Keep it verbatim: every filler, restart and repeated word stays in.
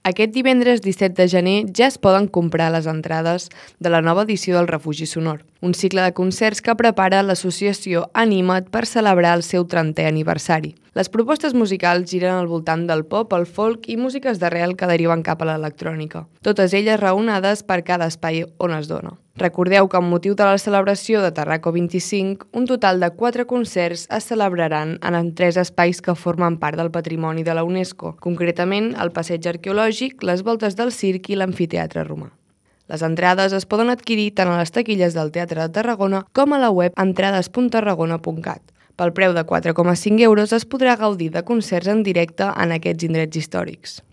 Aquest divendres disset de gener ja es poden comprar les entrades de la nova edició del Refugi Sonor, un cicle de concerts que prepara l'associació Anima't per celebrar el seu trentè aniversari. Les propostes musicals giren al voltant del pop, el folk i músiques d'arrel que deriven cap a l'electrònica, totes elles raonades per cada espai on es dona. Recordeu que amb motiu de la celebració de Tarraco vint-i-cinc, un total de quatre concerts es celebraran en tres espais que formen part del patrimoni de la UNESCO, concretament el passeig arqueològic, les voltes del circ i l'amfiteatre romà. Les entrades es poden adquirir tant a les taquilles del Teatre de Tarragona com a la web entrades punt tarragona punt cat. Pel preu de quatre coma cinc euros es podrà gaudir de concerts en directe en aquests indrets històrics.